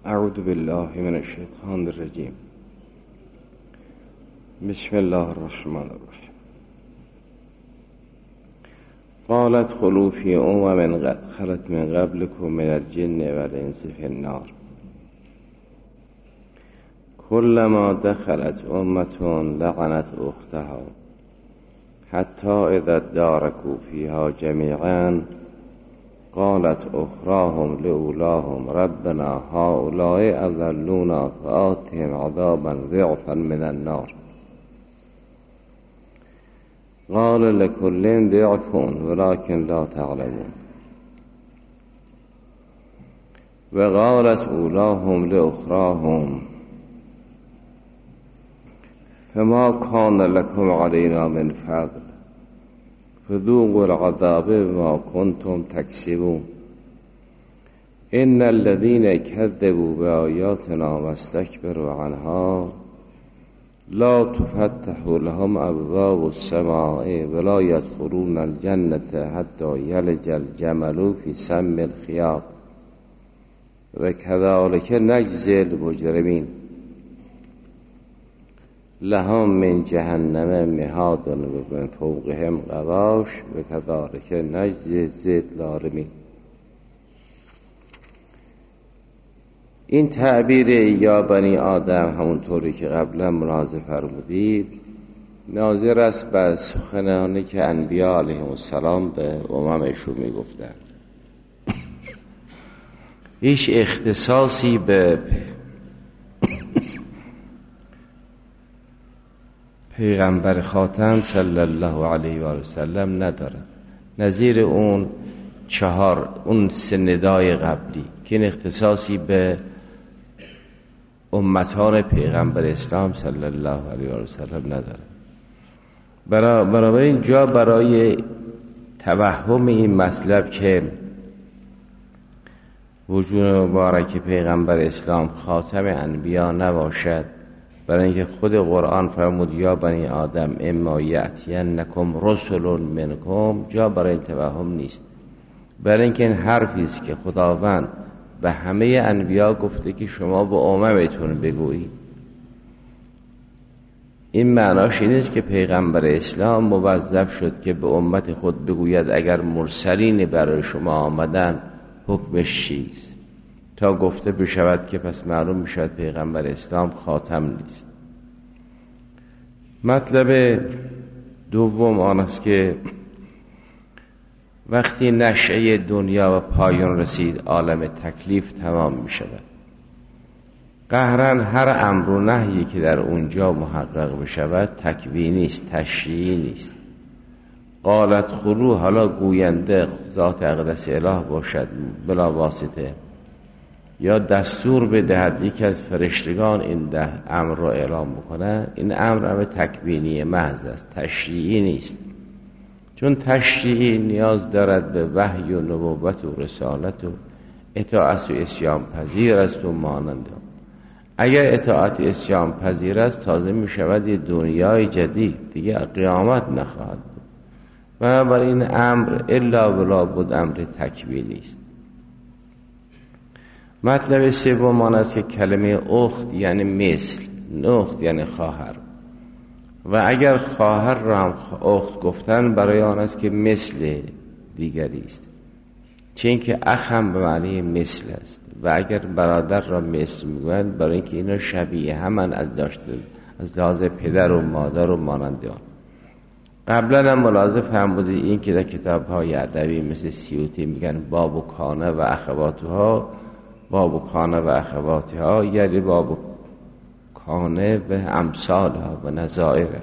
اعوذ بالله من الشیطان الرجیم. بسم الله الرحمن الرحیم. قالت خلوا فی قد خلت من قبلكم من الجن والانس فی النار كلما دخلت امة لعنت اختها حتی اذا اداركوا فيها جميعا قالت اخراهم لأولاهم ربنا هؤلاء اضلونا فآتهم عذابا ضعفا من النار قال لكل ضعف ولكن لا تعلمون وقالت اولاهم لأخراهم فما كان لكم علينا من فضل فذوقوا العذاب بما كنتم تكسبون إن الذين كذبوا بآياتنا واستكبروا عنها لا تفتح لهم أبواب السماء ولا يدخلون الجنة حتى يلج الجمل في سم الخياط وكذلك نجزي المجرمين لهم من جهنم مهاد ومن فوقهم غواش وكذلك نجزي الظالمين. این تعبیر یا بنی آدم همونطوری که قبلا ملاحظه فرمودید ناظر است بر سخنانی که انبیا علیهم السلام به اممشون میگفتند. هیچ اختصاصی به پیغمبر خاتم صلی الله علیه و سلم نداره، نظیر اون سه ندای قبلی که این اختصاصی به امتان پیغمبر اسلام صلی الله علیه و سلم نداره. بنابراین جا برای توهم این مطلب که وجود مبارک پیغمبر اسلام خاتم انبیا نباشد، برای اینکه خود قرآن فرمود یا بنی آدم اما یأتینکم رسل منکم، جا برای این توهم نیست. برای اینکه این حرفی است که خداوند به همه انبیا گفته که شما به اممتون بگویید. این معناش این است که پیغمبر اسلام موظف شد که به امت خود بگوید اگر مرسلین برای شما آمدن حکمش چیست، تا گفته بشود که پس معلوم میشود پیغمبر اسلام خاتم نیست. مطلب دوم آن است که وقتی نشأه دنیا و پایان رسید عالم تکلیف تمام می شود. قهرن هر امر و نهی که در اونجا محقق بشود تکوینی است، تشریعی نیست. قالت خلو، حالا گوینده ذات اقدس اله باشد بلا واسطه، یا دستور بدهد یکی از فرشتگان این امر را اعلام بکنه، این امر تکوینی محض است، تشریعی نیست. چون تشریعی نیاز دارد به وحی و نبوت و رسالت و اطاعت و اسیان پذیر است و مانند. اگر اطاعت و اسیان پذیر است تازه می شود یه دنیای جدید، دیگه قیامت نخواهد بود. بنابراین این امر الا ولا بد امر تکوینی است. مطلب سوم آن است که کلمه اخت یعنی مثل، نخت یعنی خواهر، و اگر خواهر را هم اخت گفتن برای آن است که مثل دیگری است، چون که اخ هم به معنی مثل است، و اگر برادر را مثل میگویند برای اینکه اینا شبیه همان از لحاظ پدر و مادر و مانند آن. قبلا هم ملاحظه فرمودید این که در کتاب‌های ادبی مثل سیوطی میگن باب و کانه و اخواتها، باب و کانه و اخواتها یعنی باب و کانه و امثالها و نظائره.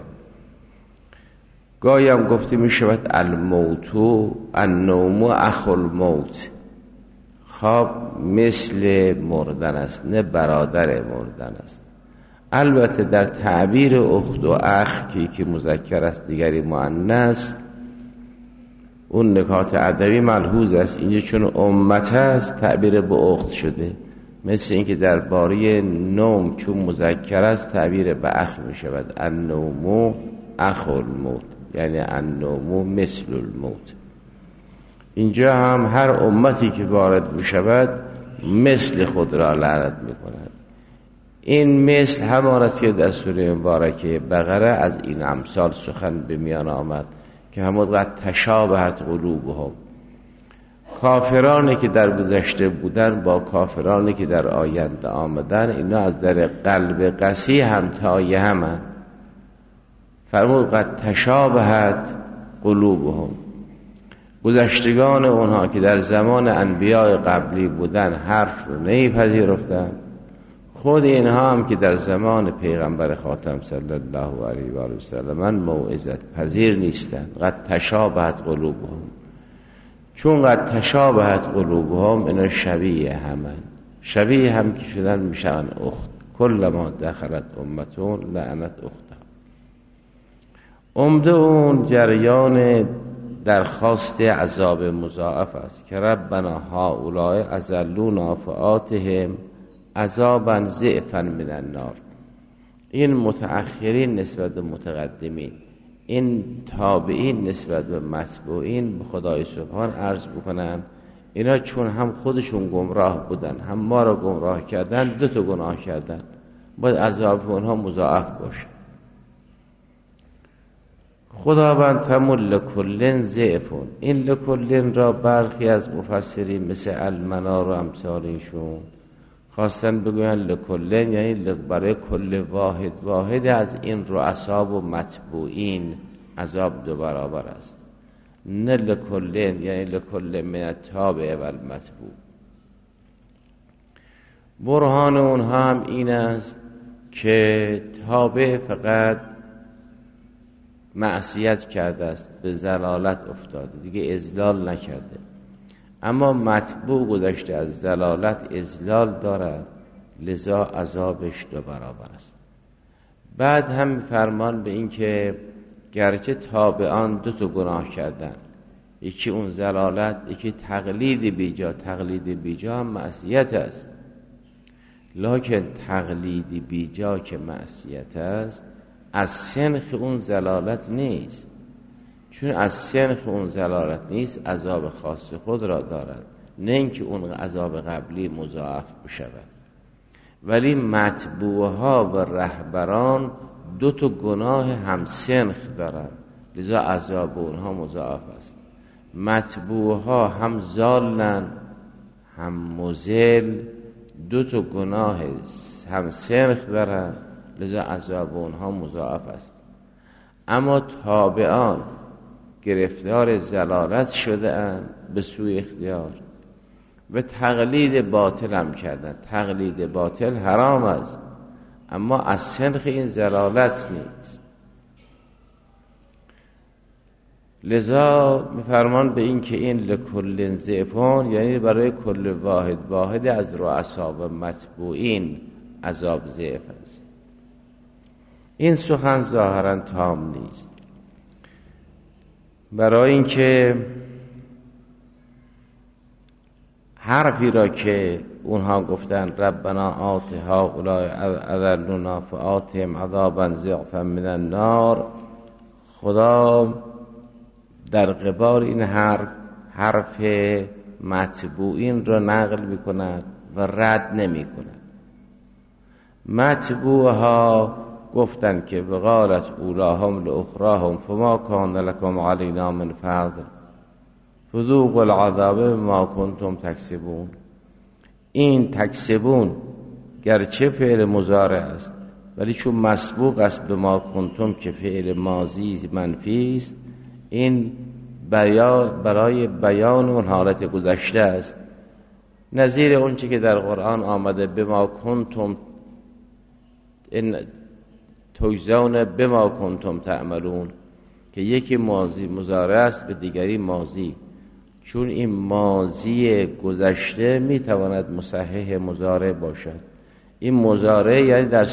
گاهی هم گفته می شود الموتو النوم اخو الموت، خواب مثل مردن است نه برادر مردن است. البته در تعبیر اخت و اخ که مذکر است دیگری مؤنث، اون نکات ادبی ملحوظ است. اینجا چون امت است تعبیر به اخت شده، مثل اینکه در باره نوم چون مذکر است تعبیر به اخ می شود، النوم اخو الموت یعنی النوم مثل الموت. اینجا هم هر امتی که وارد می شود مثل خود را لعنت میکنند. این مثل همان است که در سوره مبارکه بقره از این امثال سخن به میان آمد که همونقدر تشابهت قلوبهم. کافرانی که در گذشته بودن با کافرانی که در آینده آمدن، اینا از در قلب قسی همتای همن. فرمود قد تشابهت قلوبهم. گذشتگان اونها که در زمان انبیاء قبلی بودن حرف رو نمیپذیرفتن، خود اینها هم که در زمان پیغمبر خاتم صلی الله علیه و آله و سلم موعظت پذیر نیستن. قد تشابهت قلوبهم. چون قد تشابهت قلوبهم، اینا شبیه همن. شبیه هم که شدن میشن اخت. کلما دخلت امتون لعنت اختها. عمده اون جریان درخواست عذاب مضاعف است که ربنا هؤلاء اضلونا فآتهم عذابا ضعفا من النار. این متأخرین نسبت به متقدمین، این تابعین نسبت به متبوعین به خدای سبحان عرض بکنن اینا چون هم خودشون گمراه بودن هم ما را گمراه کردن، دو تا گناه کردن، باید عذاب اونها مضاعف باشه. خداوند فرمود لکلن ضعفون. این لکلن را برخی از مفسرین مثل المنار و امثال ایشون خواستن بگوین لکلن یعنی برای کل واحد از این رؤسا و متبوعین عذاب دو برابر است. نه لکلن یعنی لکل من التابع و المتبوع. برهان اونها هم این است که تابع فقط معصیت کرده است، به ضلالت افتاده، دیگه اضلال نکرده. اما متبوع گذشته از ضلالت اضلال دارد، لذا عذابش دو برابر است. بعد هم فرمان به این که گرچه تابعان دو تا گناه کردن، یکی اون ضلالت، یکی تقلید بیجا. تقلید بیجا هم معصیت است، لکن تقلید بیجا که معصیت است از سنخ اون ضلالت نیست. چون از سنخ اون ضلالت نیست، عذاب خاص خود را دارد، نه اینکه اون عذاب قبلی مضاعف بشود. ولی متبوعها و رهبران دو تا گناه هم سنخ دارند، لذا عذاب اونها مضاعف است. متبوعها هم ضالن هم مضل، دو تا گناه هم سنخ دارند، لذا عذاب اونها مضاعف است. اما تابعان گرفتار ضلالت شده اند به سوی اختیار و تقلید باطل هم کردن. تقلید باطل حرام است، اما از سنخ این ضلالت نیست. لذا میفرمان به این که این لکل ضعفون یعنی برای کل واحد از رؤسا و متبوعین عذاب ضعف است. این سخن ظاهرا تام نیست، برای اینکه حرفی را که اونها گفتن ربنا آت هؤلاء اضلونا فآتهم عذابا ضعفا من النار، خدا در قبال این حرف متبوعین را نقل میکند و رد نمیکند. متبوعها گفتن که وقالت اولاهم لاخراهم فما کان لکم علینا من فضل فذوقوا العذاب بما کنتم تکسبون. این تکسبون گرچه فعل مضارع است، ولی چون مسبوق است به ما کنتم که فعل ماضی منفی است، این برای بیان اون حالت گذشته است. نظیر اون چی که در قرآن آمده به ما کنتم تجزون بما کنتم تعملون، که یکی ماضی مضارع است به دیگری ماضی. چون این ماضی گذشته میتواند مصحح مضارع باشد. این مضارع یعنی در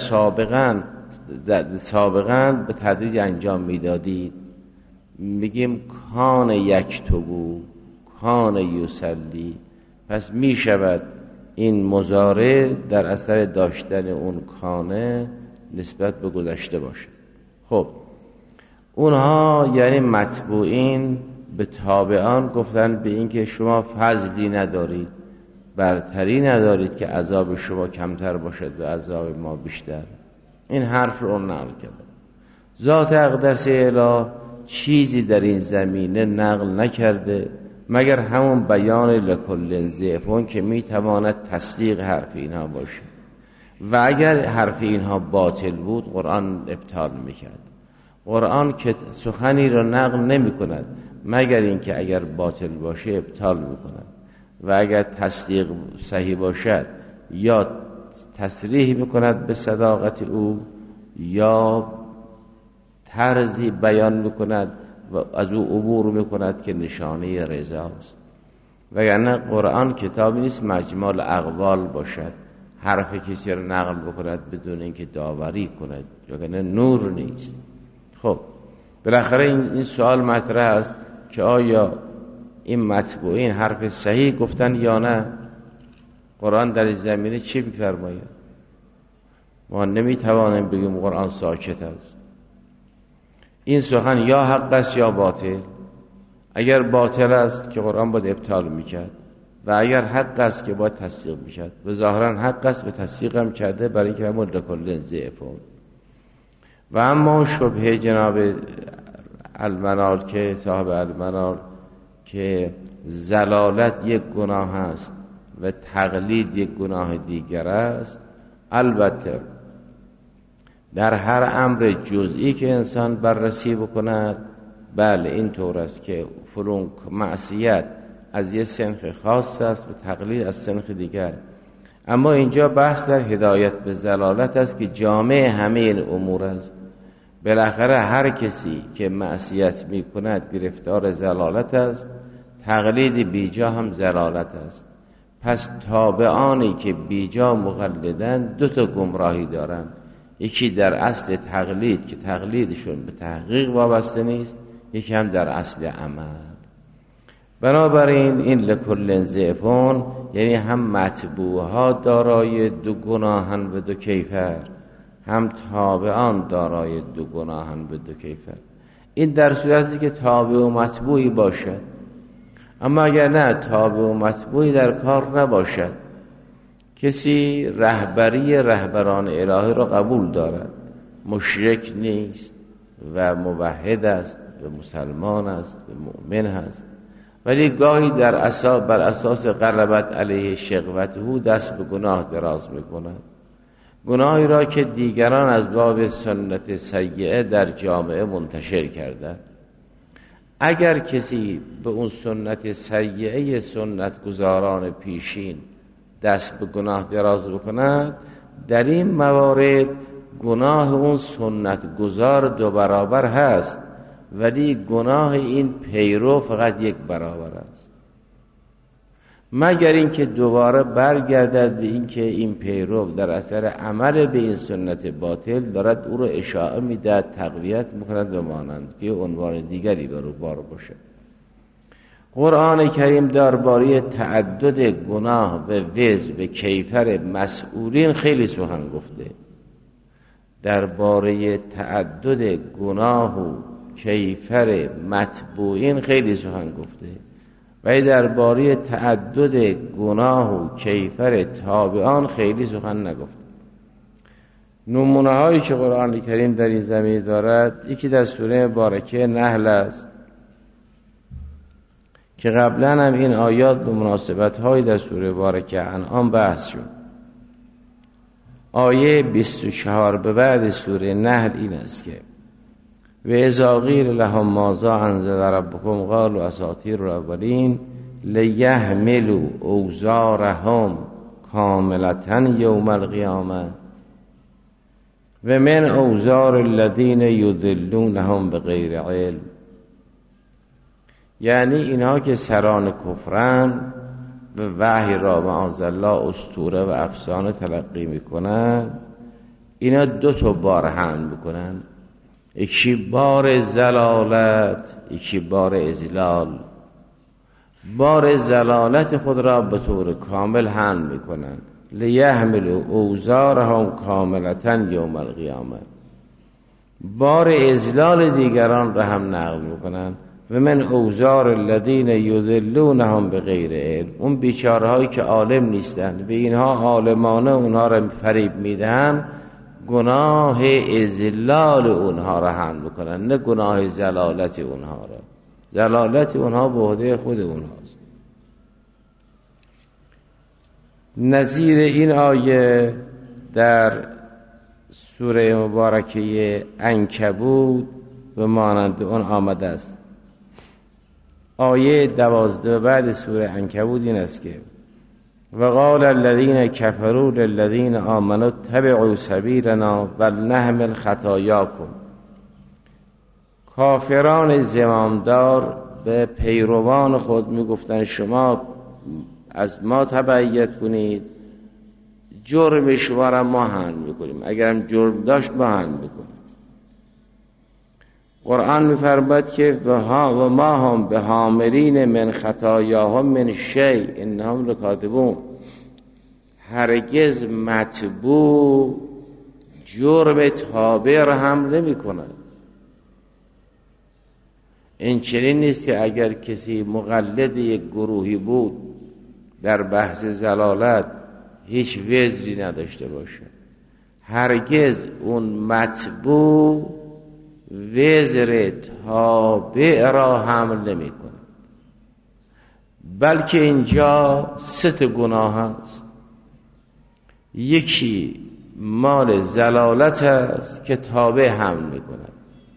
سابقاً به تدریج انجام میدادید. میگیم کان یکتبو کان یصلی، پس میشود این مضارع در اثر داشتن اون کانه نسبت به گذشته باشه. خب اونها یعنی متبوعین به تابعان گفتن به این که شما فضلی ندارید، برتری ندارید که عذاب شما کمتر باشد و عذاب ما بیشتر. این حرف رو نقل کرد. ذات اقدس اله چیزی در این زمینه نقل نکرده مگر همون بیان لکل ضعف که میتواند تصدیق حرف اینها باشه و اگر حرف اینها باطل بود قرآن ابطال میکرد. قرآن که سخنی را نقل نمی کند مگر اینکه اگر باطل باشه ابطال میکند و اگر تصدیق صحیح باشد یا تصریح میکند به صداقت او یا طرزی بیان میکند و از او عبور میکند که نشانه رضاست. وگرنه قرآن کتابی نیست مجموع اقوال باشد حرف کسی را نقل بکند بدون اینکه داوری کند، وگرنه نور نیست. خب بالاخره این سوال مطرح است که آیا این مطبوعین حرف صحیح گفتن یا نه؟ قرآن در این زمینه چی می‌فرماید؟ ما نمیتوانیم بگیم قرآن ساکت است. این سخن یا حق است یا باطل. اگر باطل است که قرآن باید ابطال میکرد و اگر حق است که باید تصدیق میکرد و ظاهرا حق است به تصدیق هم کرده برای اینکه همون لکل ضعف. و اما شبهه جناب المنار که صاحب المنار که زلالت یک گناه است و تقلید یک گناه دیگر است، البته در هر امر جزئی که انسان بررسی بکند بله این طور است که فلان معصیت از یک صنف خاص است و تقلید از صنف دیگر. اما اینجا بحث در هدایت به زلالت است که جامع همه این امور است. بالاخره هر کسی که معصیت می کند گرفتار زلالت است، تقلید بیجا هم زلالت است. پس تابعانی که بیجا مقلدند دو تا گمراهی دارند، یکی در اصل تقلید که تقلیدشون به تحقیق وابسته نیست، یکی هم در اصل عمل. بنابراین این لکل ضعفون یعنی هم متبوعها دارای دو گناهن و دو کیفر، هم تابعان دارای دو گناهن و دو کیفر. این در صورتی که تابع و متبوعی باشد. اما اگر نه تابع و متبوعی در کار نباشد، کسی رهبران الهی را قبول دارد، مشرک نیست و موحد است و مسلمان است و مؤمن است، ولی گاهی بر اساس غلبت علیه شقوته دست به گناه دراز میکند، گناهی را که دیگران از باب سنت سیئه در جامعه منتشر کردند. اگر کسی به اون سنت سیئه سنت گزاران پیشین دست به گناه دراز بکند، در این موارد گناه اون سنت گزار 2 برابر هست، ولی گناه این پیرو فقط 1 برابر است. مگر اینکه دوباره برگردد به اینکه این پیرو در اثر عمل به این سنت باطل دارد او را اشاعه میدهد، تقویت میکند و مانند که عنوان دیگری بر او بار باشد. قرآن کریم درباره تعدد گناه و وزر و کیفر مسئولین خیلی سخن گفته. درباره تعدد گناه و کیفر متبوعین خیلی سخن گفته و درباره تعدد گناه و کیفر تابعان خیلی سخن نگفته. نمونه هایی که قرآن کریم در این زمینه دارد، یکی در سوره مبارکه نحل است که قبلا هم این آیات به مناسبت هایی در سوره مبارکه انعام بحث شد. آیه 24 به بعد سوره نحل این است که و اذا قیل لهم ماذا انزل ربکم قالوا اساطیر الاولین لیحملوا اوزارهم کاملة یوم القیامه و من اوزار الذین یضلونهم بغیر علم. یعنی اینها که سران کفرن و وحی را معاذ الله اسطوره و افسانه تلقی میکنن، اینا 2 بار حمل میکنن، یکی بار زلالت، یکی بار اضلال. بار زلالت خود را به طور کامل حمل میکنن، لیحملوا اوزارهم کاملة یوم القیامه. بار اضلال دیگران را هم نقل میکنن، و من اوزار الذین یضلونهم بغیر علم، اون بیچاره هایی که عالم نیستن به اینها عالمانه اونها را فریب میدن، گناه اضلال اونها را حمل میکنن، نه گناه زلالت اونها را. زلالت اونها به عهده خود اونهاست. نظیر این آیه در سوره مبارکه عنکبوت به مانند اون آمده است. آیه 12 بعد سوره عنکبوت این است که و قال الذين كفروا للذين آمنوا اتبعوا سبیلنا ولنحمل خطاياكم. کافران زمامدار به پیروان خود میگفتن شما از ما تبعیت کنید، جرم شما را ما حمل میکنیم، اگرم جرم داشت ما حمل میکنیم. قرآن میفرماید که و ما هم به حاملین من خطایاهم من شیء انهم لکاذبون. هرگز متبوع جرم تابع را حمل نمی کند. این چنین نیست که اگر کسی مقلد یک گروهی بود در بحث زلالت هیچ وزری نداشته باشه. هرگز اون متبوع وزر تابع را حمل نمی کند. بلکه اینجا 3 گناه هست. یکی مال زلالت است که تابع حمل می کند.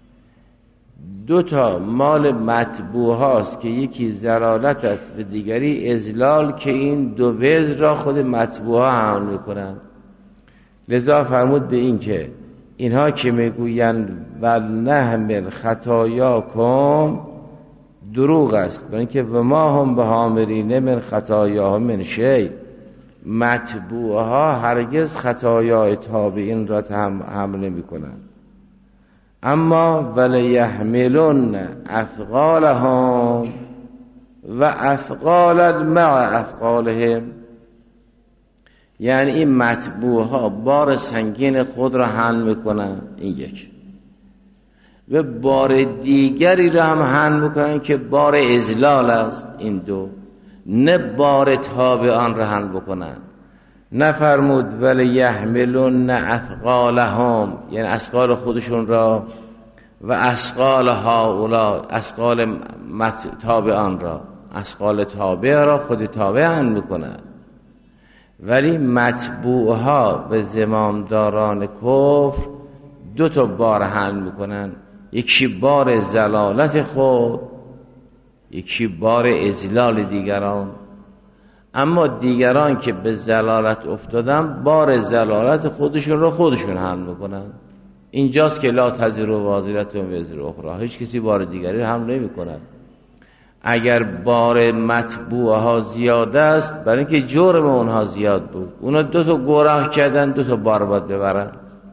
2 مال متبوع هاست که یکی زلالت است و دیگری اضلال که این 2 وزر را خود متبوع ها حمل می کنند. لذا فرمود به این که اینها که میگویند ولنحمل خطایاکم دروغ است، برای اینکه و ما هم به حاملین من خطایاهم من شیء. متبوع ها هرگز خطایای تابعین را حمل نمی کنند. اما ولیحملن اثقالهم و اثقالا مع اثقالهم، یعنی این متبوع ها بار سنگین خود را حمل میکنن، این یک، و بار دیگری را هم حمل میکنن که بار اضلال است، این 2، نه بار تابعان را حمل بکنن. نفرمود ولی یحملون اثقالهم، یعنی اثقال خودشون را، و اثقال هؤلاء، اثقال تابعان را، اثقال تابع را خود تابع حمل میکنن. ولی متبوع ها و زمامداران کفر 2 بار حمل میکنن، یکی بار زلالت خود، یکی بار اضلال دیگران. اما دیگران که به زلالت افتادن بار زلالت خودشون رو خودشون حمل میکنن. اینجاست که لا تزر وازرة وزر اخرى، هیچ کسی بار دیگری رو حمل نمیکنه. اگر بار متبوع ها زیاد است برای اینکه جرم اونها زیاد بود، اونا 2 گناه کردن، 2 بار باید ببرن.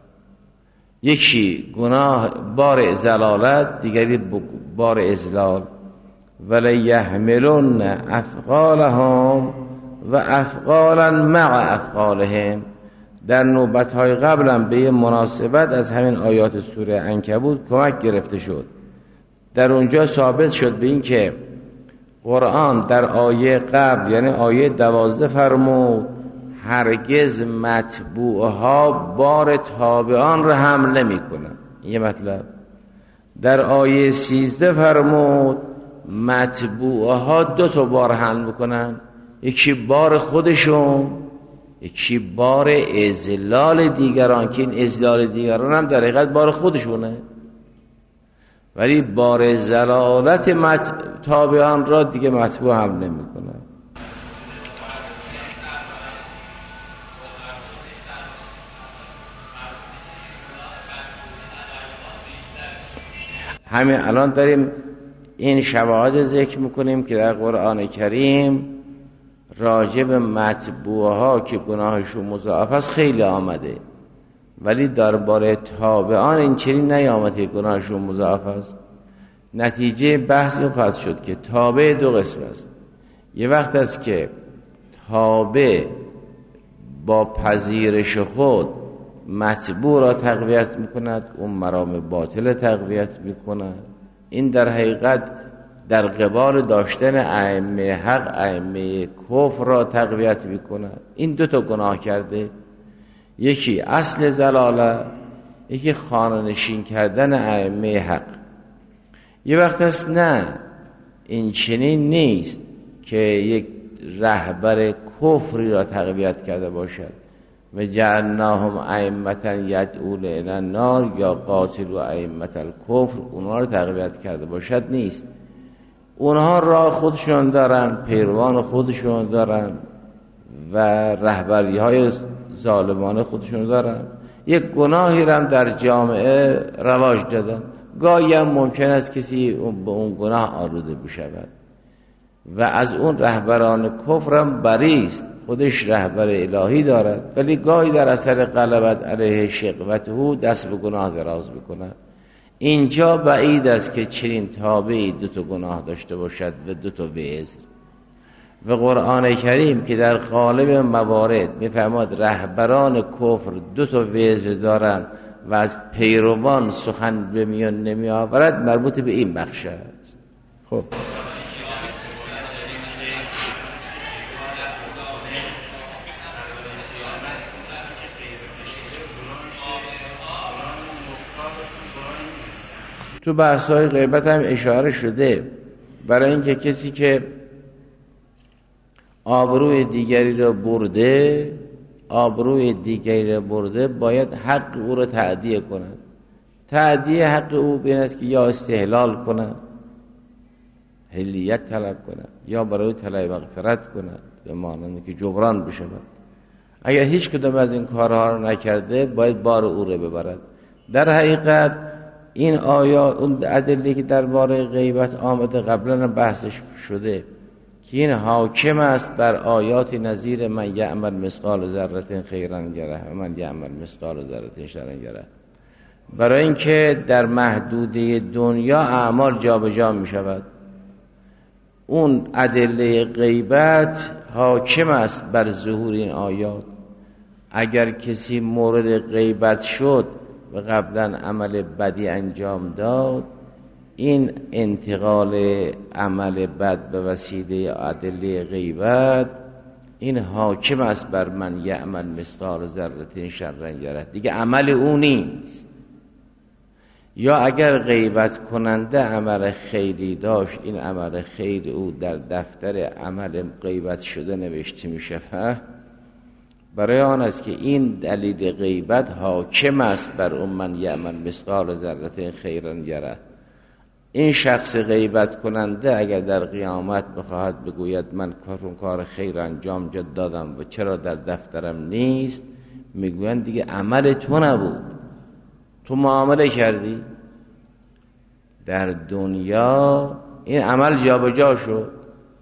یکی گناه بار زلالت، دیگری بار اضلال. ولی یحملون اثقالهم و اثقالا مع اثقالهم. در نوبت‌های قبلم به یه مناسبت از همین آیات سوره عنکبوت کمک گرفته شد. در اونجا ثابت شد به این که قرآن در آیه قبل، یعنی آیه 12 فرمود هرگز متبوعها بار تابعان را حمل نمی کنن. یه مطلب. در آیه 13 فرمود متبوعها 2 بار حمل میکنن، یکی بار خودشون، یکی بار اضلال دیگران، که این اضلال دیگران هم در حقیقت بار خودشونه، ولی بار زلالت تابعان را دیگه متبوع حمل نمیکنه. همین الان داریم این شواهد ذکر میکنیم که در قرآن کریم راجع به متبوعه ها که گناهشون مضاعف است خیلی آمده، ولی درباره تابعان این چنین نیامده که گناهشون مضاعف است. نتیجه بحث این خواهد شد که تابع 2 قسم است. یه وقت است که تابع با پذیرش خود متبوع را تقویت میکند، اون مرام باطل تقویت میکند. این در حقیقت در قبال داشتن ائمه حق ائمه کفر را تقویت میکند. این دو تا گناه کرده، یکی اصل ضلاله، یکی خانه‌نشین کردن ائمه حق. یه وقت هست نه این چنین نیست که یک رهبر کفری را تقویت کرده باشد و جعلناهم ائمة یدعون الی النار یا قاتلوا ائمة الکفر، اونها را تقویت کرده باشد نیست. اونها راه خودشون دارن، پیروان خودشون دارن و رهبری های ظالمانه خودشون دارن. یک گناهی را هم در جامعه رواج دادن، گاهی هم ممکن است کسی به اون گناه آلوده بشود و از اون رهبران کفر هم بری است، خودش رهبر الهی دارد ولی گاهی در اثر غلبت علیه شقوته دست به گناه دراز میکند. اینجا بعید است که چنین تابعی دو تا گناه داشته باشد و دو تا وزر. و قرآن کریم که در غالب موارد میفرماد رهبران کفر دو تا وزر دارند و از پیروان سخن به میان نمی آورد، مربوط به این بخش است. خب تو بحث‌های غیبت هم اشاره شده برای اینکه کسی که آبروی دیگری را برده باید حق او را تأدیه کند. تأدیه حق او بین است که یا استحلال کند، حلیت طلب کند، یا برای طلب مغفرت کند به مانند که جبران بشود. اگر هیچ کدام از این کارها را نکرده باید بار او را ببرد. در حقیقت این آیات اون ادله که درباره غیبت آمده قبلا بحثش شده که این حاکم است بر آیات نظیر من یعمل مثقال ذره خیرا یره و من یعمل مثقال ذره شرا یره، برای اینکه در محدوده دنیا اعمال جابجا می شود. اون ادله غیبت حاکم است بر ظهور این آیات. اگر کسی مورد غیبت شد و قبلا عمل بدی انجام داد، این انتقال عمل بد به وسیله ادله غیبت این حاکم است بر من یعمل مثقال ذره شرا یره، دیگه عمل او نیست. یا اگر غیبت کننده عمل خیری داشت، این عمل خیر او در دفتر عمل غیبت شده نوشته می شود. برای آن است که این دلیل غیبت حاکم است بر اون من یعمل مثقال ذره خیرا یره. این شخص غیبت کننده اگر در قیامت بخواهد بگوید من کار خیر انجام دادم و چرا در دفترم نیست، میگویند دیگه عمل تو نبود، تو معامله کردی. در دنیا این عمل جابجا شد.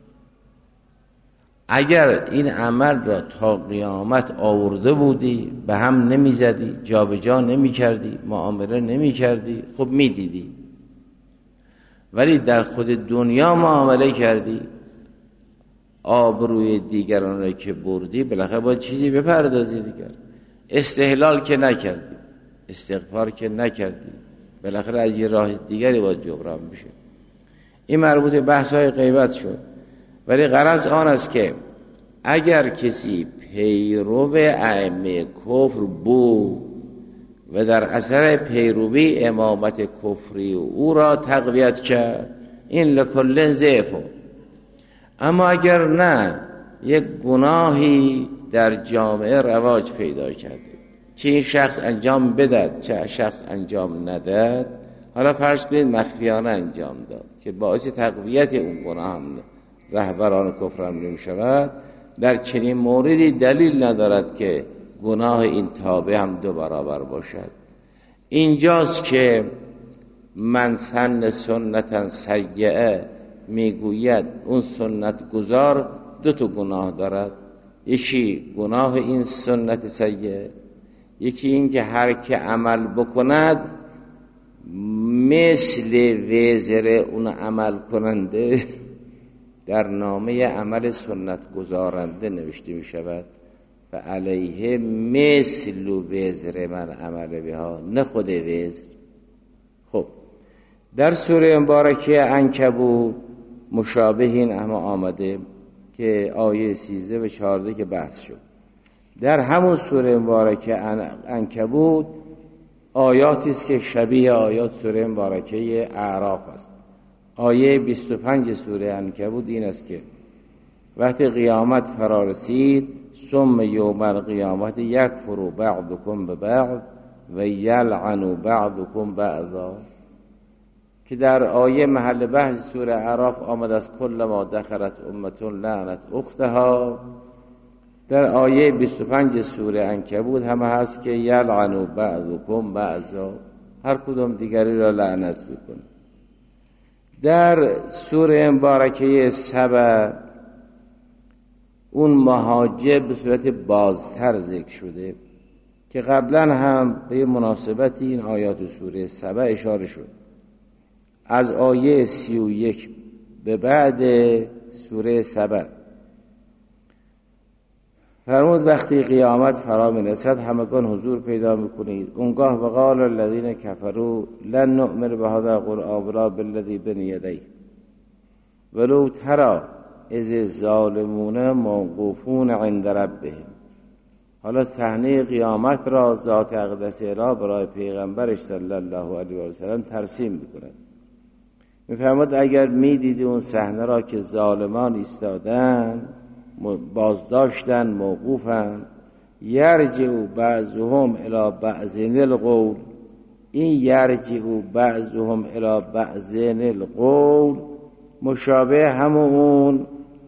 اگر این عمل را تا قیامت آورده بودی به هم نمیزدی، جابجا نمی کردی، معامله نمی کردی، خب می دیدی. ولی در خود دنیا معامله کردی، آبروی دیگران را که بردی بالاخره باید چیزی بپردازی دیگر. استحلال که نکردی، استغفار که نکردی، بالاخره از یه راه دیگری باید جبران بشه. این مربوط به بحث‌های غیبت شد. ولی غرض آن است که اگر کسی پیرو ائمه کفر بود و در اثر پیروی امامت کفری او را تقویت کرد، این لکل ضعف. اما اگر نه یک گناهی در جامعه رواج پیدا کرده، چه این شخص انجام بدهد چه شخص انجام ندهد، حالا فرض کنید مخفیانه انجام داد که باعث تقویت اون گناه هم رهبران کفر هم نمی شود، در چنین موردی دلیل ندارد که گناه این تابع هم 2 برابر باشد. اینجاست که من سن سنتا سیئه میگوید اون سنت گذار 2 تا گناه دارد. یکی گناه این سنت سیئه، یکی این که هر که عمل بکند مثل وزر اون عمل کننده در نامه عمل سنت گذارنده نوشته می شود و علیه مثل وزر من عمل بها، نه خود وزر. خب در سوره مبارکه عنکبوت مشابه این اما آمده که آیه 13 و 14 که بحث شد. در همون سوره مبارکه عنکبوت آیاتی است که شبیه آیات سوره مبارکه اعراف است. آیه 25 سوره عنکبوت این است که وقتی قیامت فرا رسید ثم یوم القیامت یکفر بعضکم ببعض و یلعن بعضکم بعضا، که در آیه محل بحث سوره اعراف آمد از کل ما دخلت امة لعنت اختها. در آیه 25 سوره عنکبوت هم هست که یلعن بعضکم بعضا، هر کدوم دیگری را لعنت میکنه. در سوره مبارکه سبع اون محاجه به صورت بازتر ذکر شده که قبلا هم به مناسبت این آیات سوره سبع اشاره شد. از آیه 31 به بعد سوره سبع فرمود وقتی قیامت فرا می‌رسد همگان حضور پیدا می‌کنید. اونگاه وقال الذین کفروا لن نؤمن بهذا القرآن ولا بالذی بین یدیه ولو تری اذ الظالمون موقوفون عند ربهم. حالا صحنه قیامت را ذات اقدس را برای پیغمبرش صلی الله علیه و سلم ترسیم می‌کند. می‌فرماد اگر می‌دیدی اون صحنه را که ظالمان ایستادن بازداشتن موقوفن، یرجع بعضهم الی بعض القول، این یرجع بعضهم الی بعض القول مشابه همون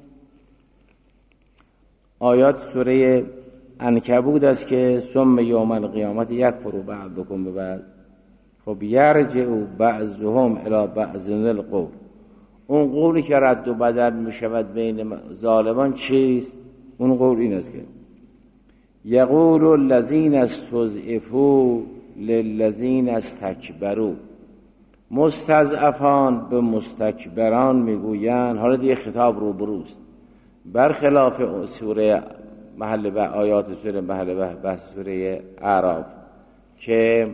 آیات سوره عنکبوت است که ثم یوم القیامت یکفر بعضکم ببعض. خب یرجع بعضهم الی بعض القول، اون قولی که رد و بدل می شود بین ظالمان چیست؟ اون قول این است که یقول الذین استضعفوا للذین استکبروا، مستضعفان به مستکبران میگویند. حالا دیگه خطاب روبروست، برخلاف سوره محل آیات سوره محل بحث سوره اعراف که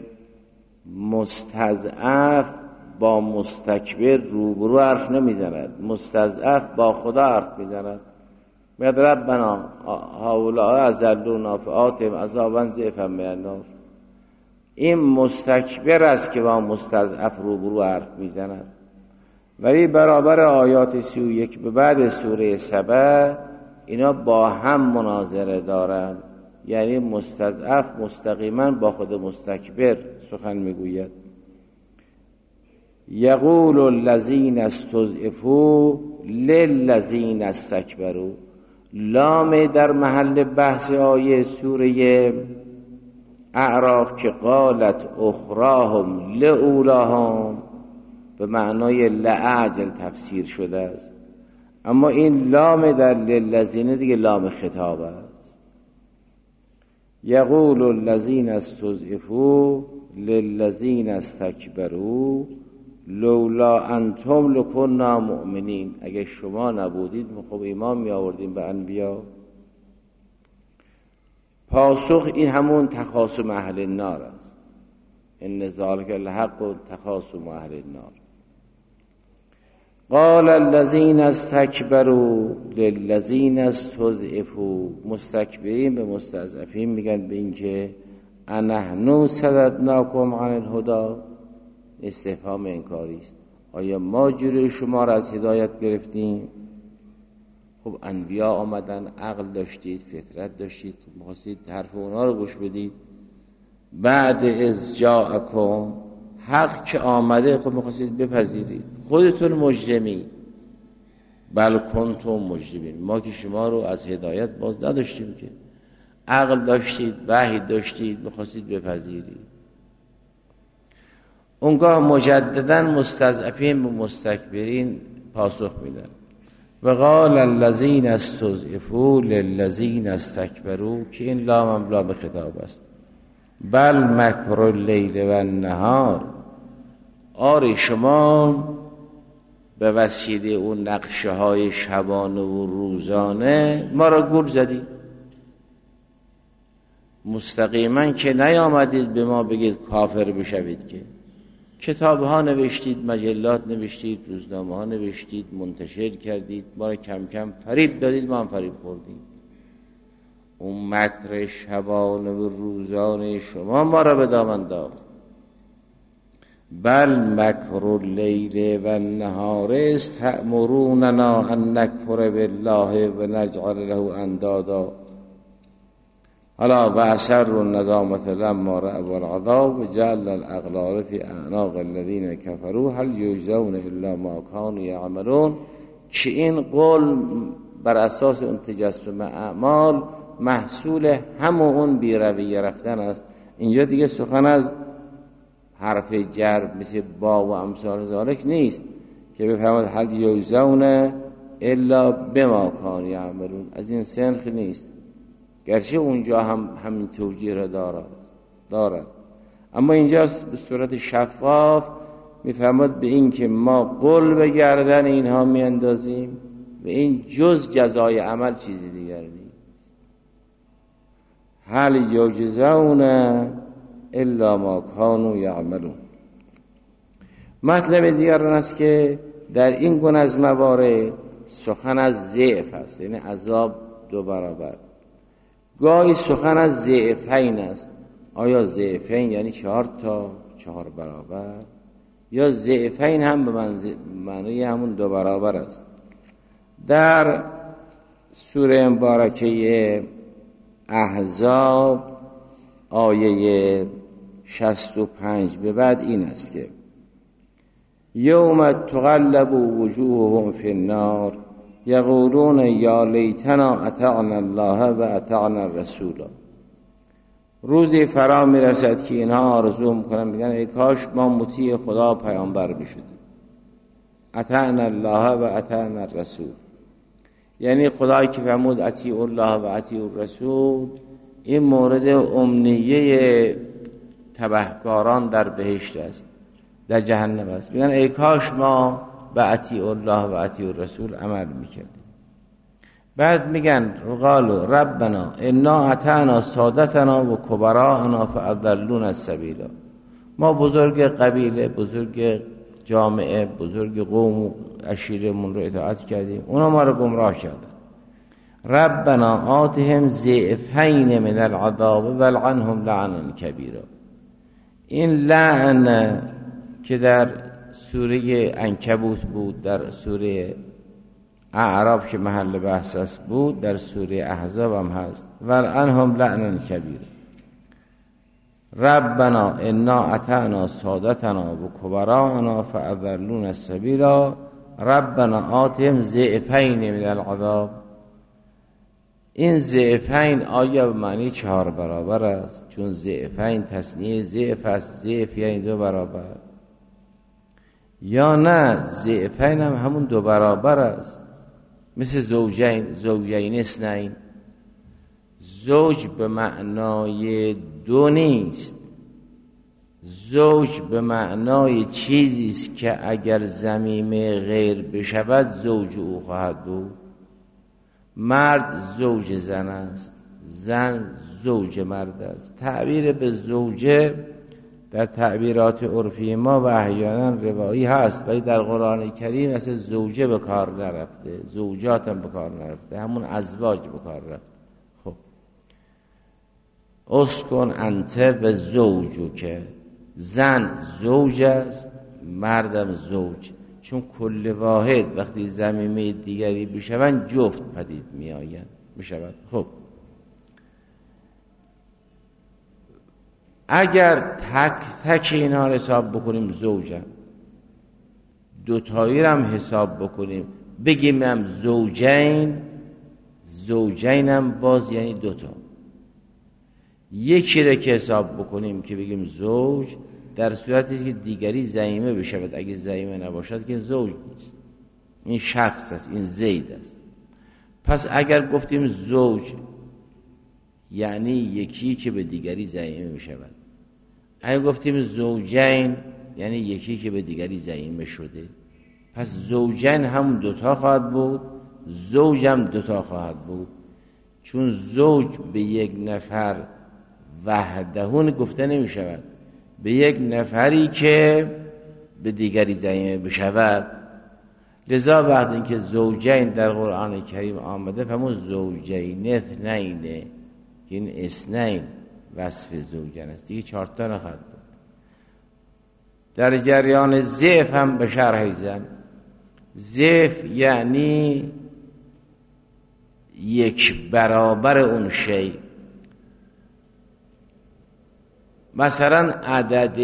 مستضعف با مستکبر روبرو حرف نمیزند، مستضعف با خدا حرف میزند. میاد ربنا هؤلاء اضلونا فآتهم عذابا ضعفا من النار. این مستکبر است که با مستضعف روبرو حرف میزند. ولی برابر آیات 31 به بعد سوره سبع اینا با هم مناظره دارند، یعنی مستضعف مستقیما با خود مستکبر سخن میگوید. یقول الذین استضعفوا للذین استکبروا، لام در محل بحث آیه سوره اعراف که قالت اخراهم لاولاهم به معنای لعجل تفسیر شده است، اما این لام در للذین دیگه لام خطاب است. یقول الذین استضعفوا للذین استکبروا لولا انتم لکنا مؤمنین، اگه شما نبودید ما خب ایمان می آوردیم به انبیا. پاسخ این همون تخاصم اهل النار است. ان ذلک الحق تخاصم اهل النار. قال الذین استکبروا للذین استضعفوا، مستکبرین به مستضعفین میگن به این که انحن صددناکم عن الهدی، استفهام انکاری است. آیا ما جلوی شما را از هدایت گرفتیم؟ خب انبیا آمدن، عقل داشتید، فطرت داشتید، می‌خواستید حرف اونا رو گوش بدید. بعد از جاءکم، حق که آمده خب می‌خواستید بپذیرید. خودتون مجرمی، بل کنتم مجرمین، ما که شما رو از هدایت باز نداشتیم که. عقل داشتید، وحی داشتید، می‌خواستید بپذیرید. اونگاه مجددا مستضعفین به مستکبرین پاسخ میدن. و قال الذین استضعفوا للذین استکبروا، که این لام هم لام خطاب است. بل مکر اللیل و النهار، آری شما به وسیله اون نقشه های شبانه و روزانه ما را گول زدید. مستقیما که نیامدید به ما بگید کافر بشوید، که کتاب ها نوشتید، مجلات نوشتید، روزنامه ها نوشتید، منتشر کردید، ما را کم کم فریب دادید، ما هم فریب خوردیم. اون مکر شبانه و روزانه شما ما را به دام انداخت. بل مکر اللیل و النهار استأمروننا ان نکفر بالله و نجعل له اندادا. حالا و اسروا الندامة لما رأوا العذاب و جعلنا الاغلال فی اعناق الذین کفروا هل یجزون الا ما كانوا یعملون. که این قول بر اساس اون تجسم اعمال محصول همون اون بی‌رویه رفتن است. اینجا دیگه سخن از حرف جر مثل با و امثال ذالک نیست که بفرماد هل یجزون الا بما كانوا یعملون. از این سنخ نیست، گرچه اونجا هم همین توجیه را دارد، اما اینجا به صورت شفاف میفرماد به این که ما قل به گردن اینها میاندازیم و این جز جزای عمل چیزی دیگر نیست. هل یجزون الا ما كانوا یعملون. مطلب دیگر است که در این گونه از موارد سخن از ضعف است، یعنی عذاب دو برابر. گاهی سخن از ضعفین است. آیا ضعفین یعنی 4 برابر، یا ضعفین هم به معنی همون 2 برابر است. در سوره مبارکه احزاب آیه 65 به بعد این است که یوم تقلب وجوههم فی النار یقولون یا لیتنا اطعنا الله و اطعنا الرسول. روزی فرا میرسد که اینها آرزو میکنن، میگن ای کاش ما مطیع خدا و پیامبر میشدیم. اطعنا الله و اطعنا الرسول یعنی خدایی که فرمود اطیعوا الله و اطیعوا الرسول، این مورد امنیه تبهکاران در بهشت است، در جهنم است. میگن ای کاش ما به اطیعوا الله و اطیعوا الرسول عمل میکردیم. بعد میگن قالوا ربنا انا اطعنا سادتنا و کبراءنا فاضلونا السبیل. ما بزرگ قبیله، بزرگ جامعه، بزرگ قوم عشیرمون رو اطاعت کردیم، اونا ما رو گمراه کردن. ربنا آتهم ضعفین من العذاب ولعنهم لعنا کبیرا. این لعن که در سوره عنکبوت بود، در سوره اعراف که محل بحث است بود، در سوره احزاب هم هست ولعنهم لعنا کبیرا. ربنا انا اطعنا سادتنا و کبراءنا فاضلونا السبیل ربنا آتهم ضعفین من العذاب. این ضعفین آیا به معنی 4 برابر است؟ چون ضعفین تثنیه ضعف است، ضعف یعنی 2 برابر، یا نه ضعفین هم همون 2 برابر است، مثل زوجین اثنین. زوج به معنای 2 نیست، زوج به معنای چیزی است که اگر ضمیمه غیر بشود زوج او خواهد بود. مرد زوج زن است، زن زوج مرد است. تعبیر به زوجه در تعبیرات عرفی ما و احیانا روایی هست، ولی در قرآن کریم اصلا زوجه به کار نرفته، زوجات هم به کار نرفته، همون ازواج به کار رفته. خب اسکن انت و زوجو، که زن زوج است، مردم زوج، چون کل واحد وقتی ضمیمه دیگری بشوند جفت پدید میشود. خب اگر تک اینا رو حساب بکنیم زوجن، 2 تایی رو هم حساب بکنیم بگیم هم زوجین هم باز یعنی 2 تا. یکی رو که حساب بکنیم که بگیم زوج، در صورتی که دیگری ضمیمه بشود، اگه ضمیمه نباشد که زوج نیست، این شخص است، این زید است. پس اگر گفتیم زوج یعنی یکی که به دیگری ضمیمه میشود، اگر گفتیم زوجین یعنی یکی که به دیگری ضمیمه شده، پس زوجین هم 2 تا خواهد بود، زوج هم 2 تا خواهد بود. چون زوج به یک نفر وحدهون گفته نمی شود، به یک نفری که به دیگری ضمیمه بشود. لذا وقتی که زوجین در قرآن کریم آمده فهمون زوجین اثنین که این اثنین وصف زوجین است دیگه 4 تا نخواهد بود. در جریان ضعف هم به شرح زن، ضعف یعنی 1 برابر اون شی. مثلا عدد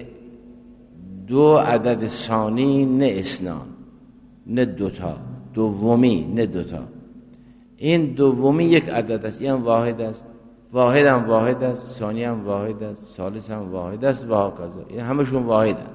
2 عدد ثانی نه اثنان نه 2 تا، دومی نه 2 تا، این دومی 1 عدد است، این واحد است، واحد هم واحد است، ثانی هم واحد است، ثالث هم واحد است و هکذا، این همشون واحدن.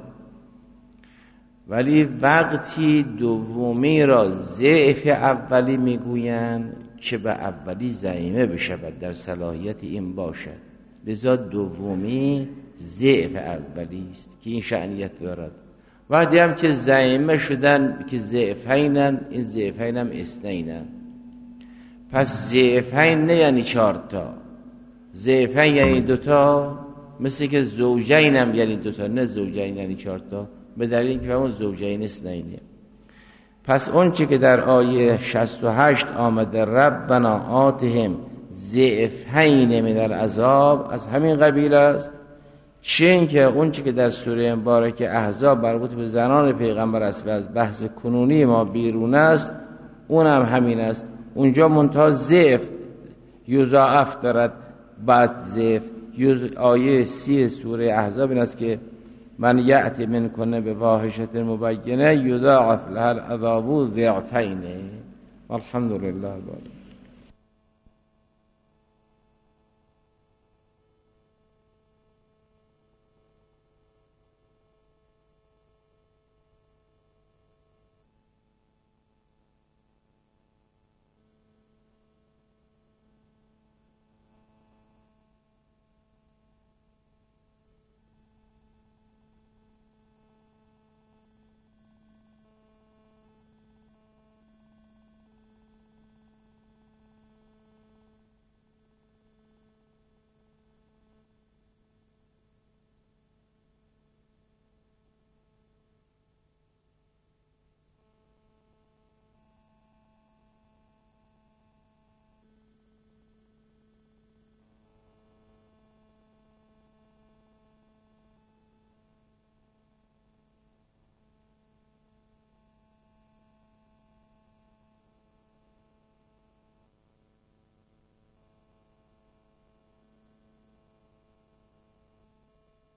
ولی وقتی دومی را ضعف اولی میگویند که به اولی ضمیمه بشود، در صلاحیت این باشد، لذا دومی ضعف اولی است که این شأنیت دارد. وقتی هم که ضمیمه شدن که ضعفینن، این ضعفین هم اثنینن. پس ضعفین نه یعنی 4 تا، ضعفین یعنی 2 تا، مثل که زوجین هم یعنی 2 تا، نه زوجین یعنی 4 تا، به دلیل که اون زوجین اثنینه. پس اون چی که در آیه 68 آمده ربنا آتهم ضعفین من العذاب از همین قبیل است، چه اینکه اون چی که در سوره مبارکه احزاب مربوط به زنان پیغمبر است و از بحث کنونی ما بیرون است، اون هم همین است. اونجا منتها ضعف یضاعف دارد، بعد ضعف. آیه 30 سوره احزاب این است که من یأتی منکن بفاحشة مبینة یضاعف لها العذاب ضعفین. والحمد لله.